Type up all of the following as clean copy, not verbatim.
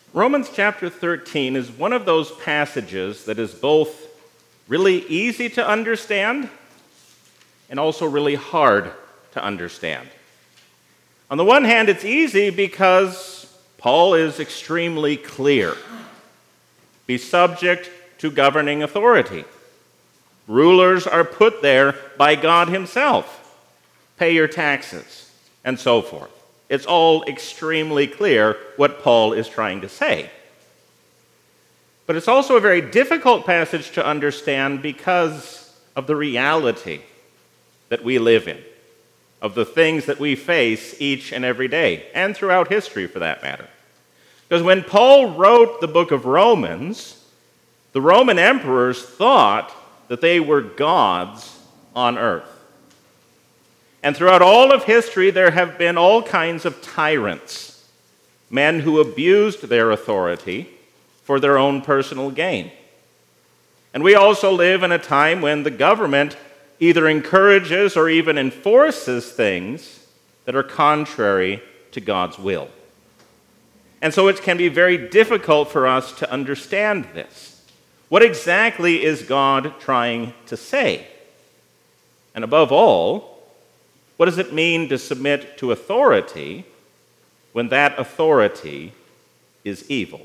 Romans chapter 13 is one of those passages that is both really easy to understand and also really hard to understand. On the one hand, it's easy because Paul is extremely clear. Be subject to governing authority. Rulers are put there by God himself. Pay your taxes, and so forth. It's all extremely clear what Paul is trying to say. But it's also a very difficult passage to understand because of the reality that we live in, of the things that we face each and every day, and throughout history for that matter. Because when Paul wrote the book of Romans, the Roman emperors thought that they were gods on earth. And throughout all of history, there have been all kinds of tyrants, men who abused their authority for their own personal gain. And we also live in a time when the government either encourages or even enforces things that are contrary to God's will. And so it can be very difficult for us to understand this. What exactly is God trying to say? And above all, what does it mean to submit to authority when that authority is evil?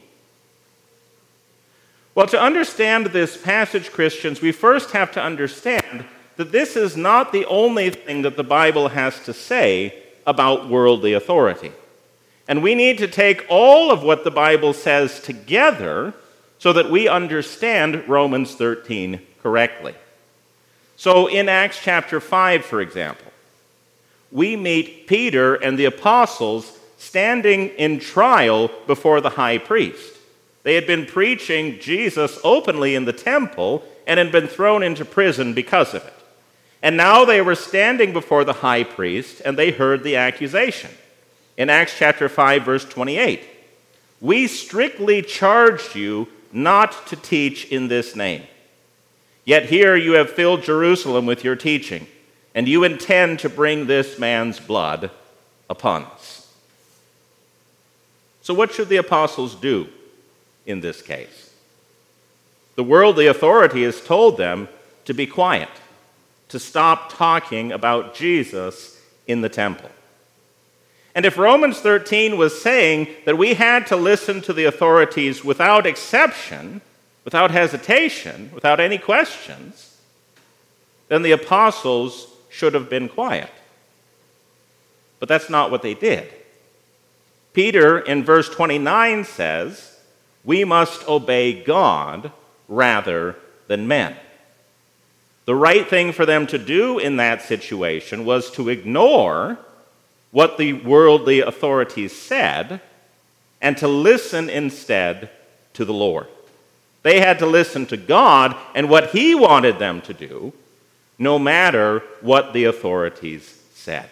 Well, to understand this passage, Christians, we first have to understand that this is not the only thing that the Bible has to say about worldly authority. And we need to take all of what the Bible says together so that we understand Romans 13 correctly. So in Acts chapter 5, for example, we meet Peter and the apostles standing in trial before the high priest. They had been preaching Jesus openly in the temple and had been thrown into prison because of it. And now they were standing before the high priest and they heard the accusation. In Acts chapter 5, verse 28, "We strictly charged you not to teach in this name. Yet here you have filled Jerusalem with your teaching, and you intend to bring this man's blood upon us." So what should the apostles do in this case? The worldly authority has told them to be quiet, to stop talking about Jesus in the temple. And if Romans 13 was saying that we had to listen to the authorities without exception, without hesitation, without any questions, then the apostles should have been quiet. But that's not what they did. Peter in verse 29 says, "We must obey God rather than men." The right thing for them to do in that situation was to ignore what the worldly authorities said and to listen instead to the Lord. They had to listen to God and what He wanted them to do, no matter what the authorities said.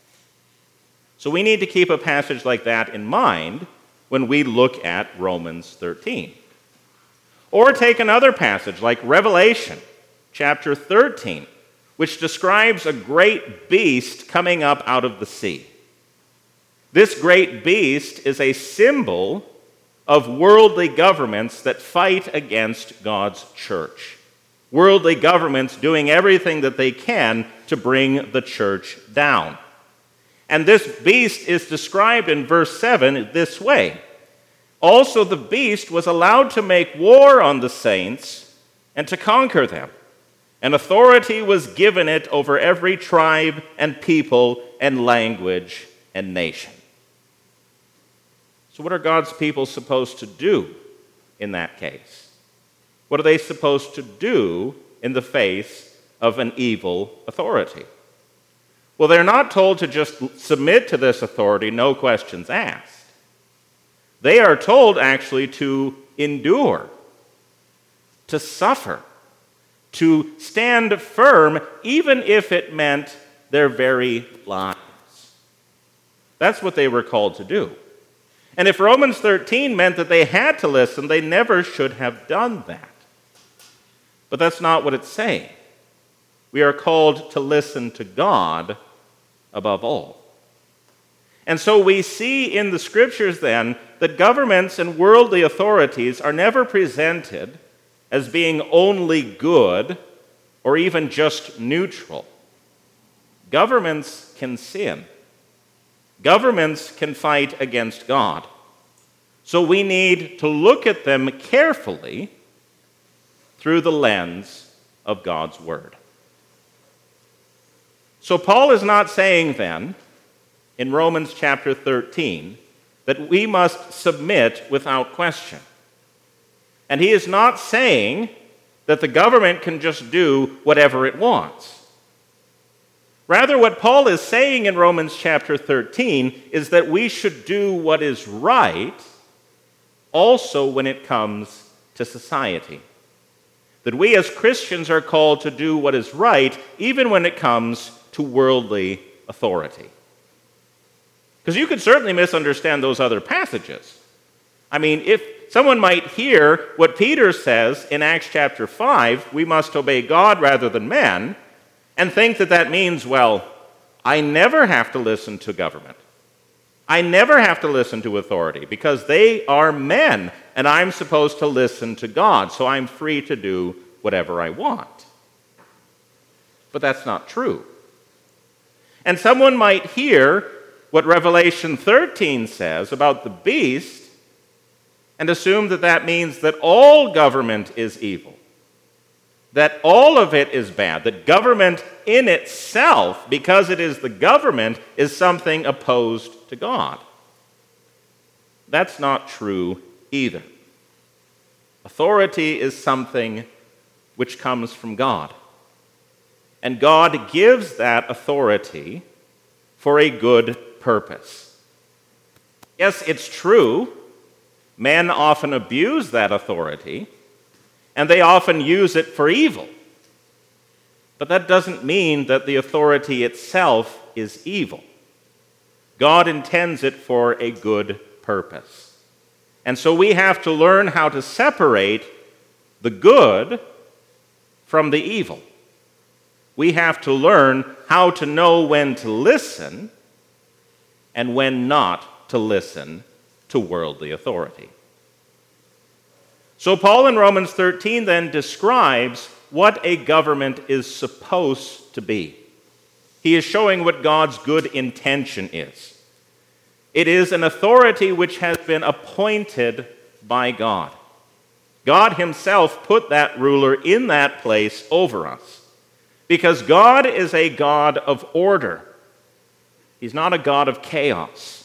So we need to keep a passage like that in mind when we look at Romans 13. Or take another passage like Revelation chapter 13, which describes a great beast coming up out of the sea. This great beast is a symbol of worldly governments that fight against God's church. Worldly governments doing everything that they can to bring the church down. And this beast is described in verse 7 this way. "Also the beast was allowed to make war on the saints and to conquer them. And authority was given it over every tribe and people and language and nation." So what are God's people supposed to do in that case? What are they supposed to do in the face of an evil authority? Well, they're not told to just submit to this authority, no questions asked. They are told actually to endure, to suffer, to stand firm, even if it meant their very lives. That's what they were called to do. And if Romans 13 meant that they had to listen, they never should have done that. But that's not what it's saying. We are called to listen to God above all. And so we see in the scriptures then that governments and worldly authorities are never presented as being only good or even just neutral. Governments can sin. Governments can fight against God. So we need to look at them carefully through the lens of God's Word. So Paul is not saying then, in Romans chapter 13, that we must submit without question. And he is not saying that the government can just do whatever it wants. Rather, what Paul is saying in Romans chapter 13 is that we should do what is right also when it comes to society. That we as Christians are called to do what is right even when it comes to worldly authority. Because you could certainly misunderstand those other passages. I mean, if someone might hear what Peter says in Acts chapter 5, we must obey God rather than men, and think that that means, well, I never have to listen to government. I never have to listen to authority because they are men, and I'm supposed to listen to God, so I'm free to do whatever I want. But that's not true. And someone might hear what Revelation 13 says about the beast and assume that that means that all government is evil, that all of it is bad, that government in itself, because it is the government, is something opposed to God. That's not true either. Authority is something which comes from God. And God gives that authority for a good purpose. Yes, it's true. Men often abuse that authority, and they often use it for evil. But that doesn't mean that the authority itself is evil. God intends it for a good purpose. And so we have to learn how to separate the good from the evil. We have to learn how to know when to listen and when not to listen to worldly authority. So Paul in Romans 13 then describes what a government is supposed to be. He is showing what God's good intention is. It is an authority which has been appointed by God. God himself put that ruler in that place over us. Because God is a God of order. He's not a God of chaos.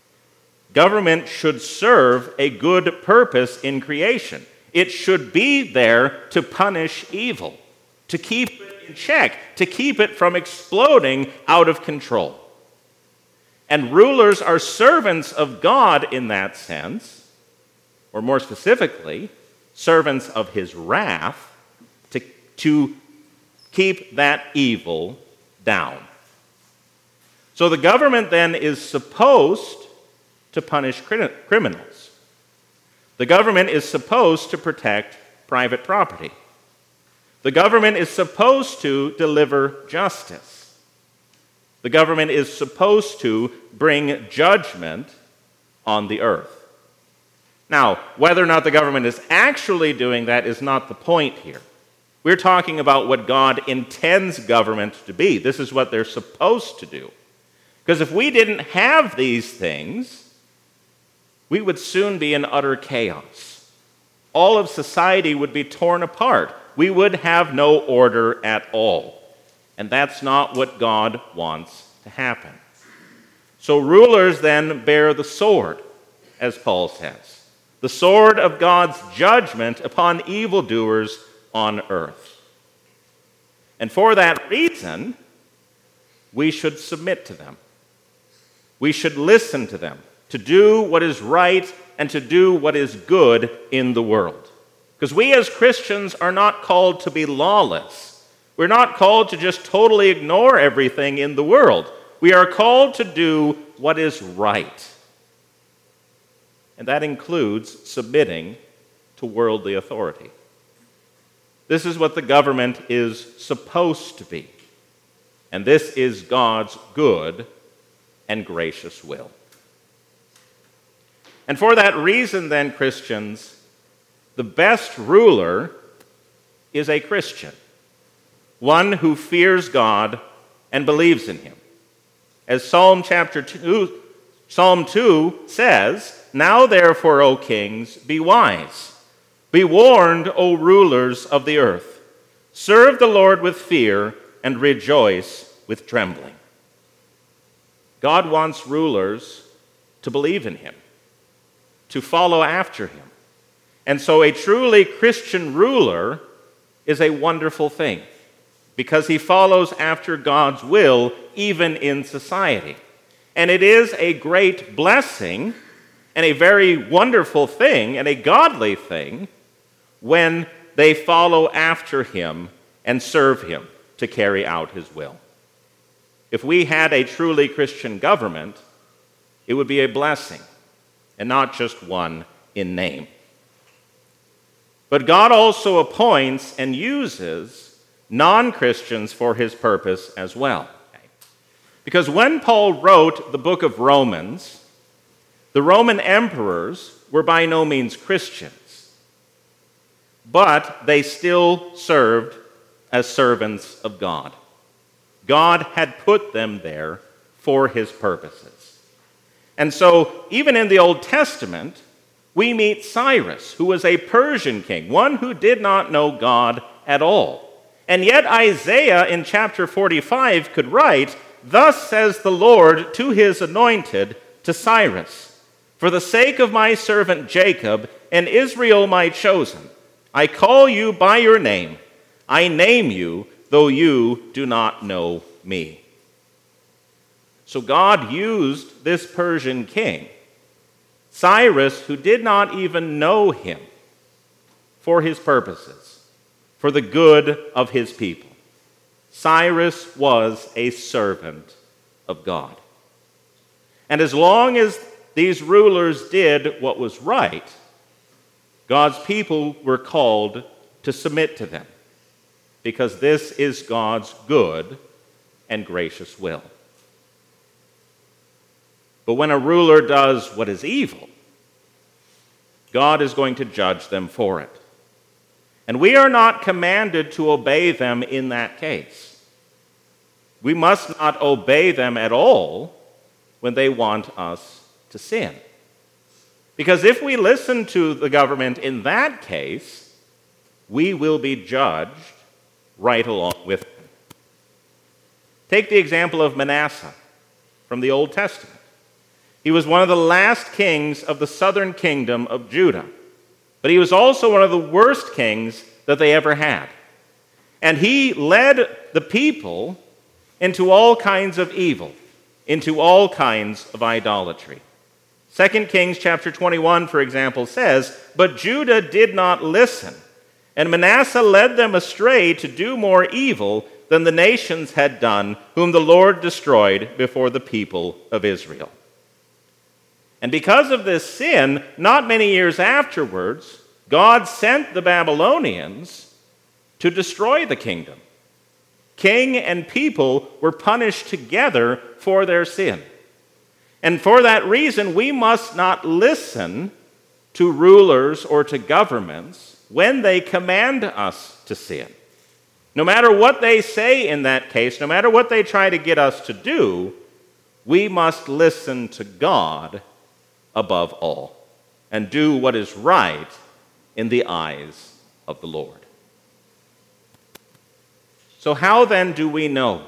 Government should serve a good purpose in creation. It should be there to punish evil, to keep it in check, to keep it from exploding out of control. And rulers are servants of God in that sense, or more specifically, servants of his wrath to keep that evil down. So the government then is supposed to punish criminals. The government is supposed to protect private property. The government is supposed to deliver justice. The government is supposed to bring judgment on the earth. Now, whether or not the government is actually doing that is not the point here. We're talking about what God intends government to be. This is what they're supposed to do. Because if we didn't have these things, we would soon be in utter chaos. All of society would be torn apart. We would have no order at all. And that's not what God wants to happen. So rulers then bear the sword, as Paul says. The sword of God's judgment upon evildoers on earth. And for that reason, we should submit to them. We should listen to them, to do what is right and to do what is good in the world. Because we as Christians are not called to be lawless. We're not called to just totally ignore everything in the world. We are called to do what is right. And that includes submitting to worldly authority. This is what the government is supposed to be. And this is God's good and gracious will. And for that reason, then, Christians, the best ruler is a Christian, one who fears God and believes in him. As Psalm 2 says, "Now therefore, O kings, be wise. Be warned, O rulers of the earth. Serve the Lord with fear and rejoice with trembling." God wants rulers to believe in him, to follow after him. And so a truly Christian ruler is a wonderful thing because he follows after God's will even in society. And it is a great blessing and a very wonderful thing and a godly thing when they follow after him and serve him to carry out his will. If we had a truly Christian government, it would be a blessing and not just one in name. But God also appoints and uses non-Christians for his purpose as well. Because when Paul wrote the book of Romans, the Roman emperors were by no means Christians, but they still served as servants of God. God had put them there for his purposes. And so, even in the Old Testament, we meet Cyrus, who was a Persian king, one who did not know God at all. And yet Isaiah in chapter 45 could write, "Thus says the Lord to his anointed, to Cyrus, for the sake of my servant Jacob and Israel my chosen, I call you by your name. I name you, though you do not know me." So God used this Persian king, Cyrus, who did not even know him, for his purposes, for the good of his people. Cyrus was a servant of God. And as long as these rulers did what was right, God's people were called to submit to them, because this is God's good and gracious will. But when a ruler does what is evil, God is going to judge them for it. And we are not commanded to obey them in that case. We must not obey them at all when they want us to sin. Because if we listen to the government in that case, we will be judged right along with them. Take the example of Manasseh from the Old Testament. He was one of the last kings of the southern kingdom of Judah, but he was also one of the worst kings that they ever had. And he led the people into all kinds of evil, into all kinds of idolatry. 2 Kings chapter 21, for example, says, "But Judah did not listen, and Manasseh led them astray to do more evil than the nations had done, whom the Lord destroyed before the people of Israel." And because of this sin, not many years afterwards, God sent the Babylonians to destroy the kingdom. King and people were punished together for their sin. And for that reason, we must not listen to rulers or to governments when they command us to sin. No matter what they say in that case, no matter what they try to get us to do, we must listen to God above all and do what is right in the eyes of the Lord. So how then do we know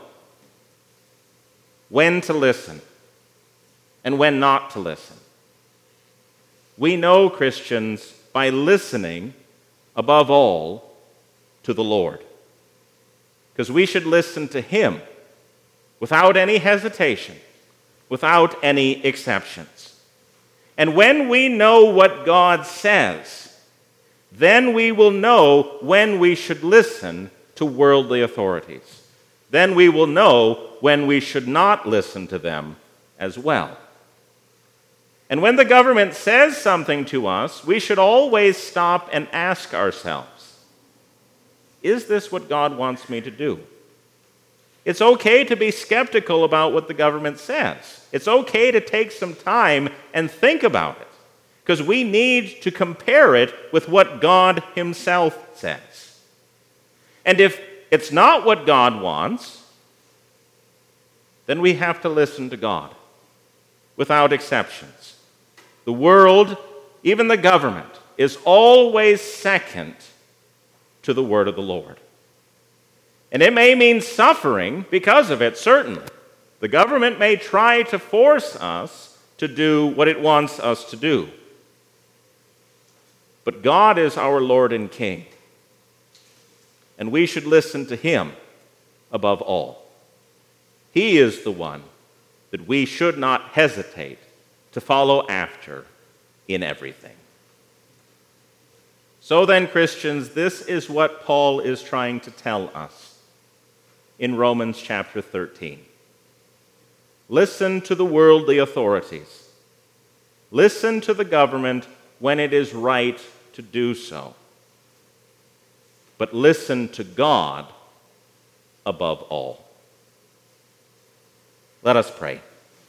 when to listen and when not to listen? We know, Christians, by listening above all to the Lord. Because we should listen to him without any hesitation, without any exceptions. And when we know what God says, then we will know when we should listen to worldly authorities. Then we will know when we should not listen to them as well. And when the government says something to us, we should always stop and ask ourselves, is this what God wants me to do? It's okay to be skeptical about what the government says. It's okay to take some time and think about it. because we need to compare it with what God himself says. And if it's not what God wants, then we have to listen to God without exceptions. The world, even the government, is always second to the word of the Lord. And it may mean suffering because of it, certainly. The government may try to force us to do what it wants us to do. But God is our Lord and King, and we should listen to him above all. He is the one that we should not hesitate to follow after in everything. So then, Christians, this is what Paul is trying to tell us in Romans chapter 13. Listen to the worldly authorities. Listen to the government when it is right to do so. But listen to God above all. Let us pray.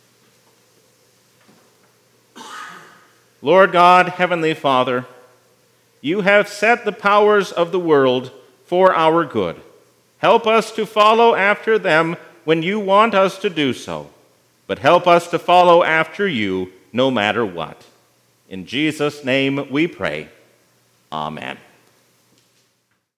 Lord God, Heavenly Father, you have set the powers of the world for our good. Help us to follow after them when you want us to do so, but help us to follow after you no matter what. In Jesus' name we pray. Amen.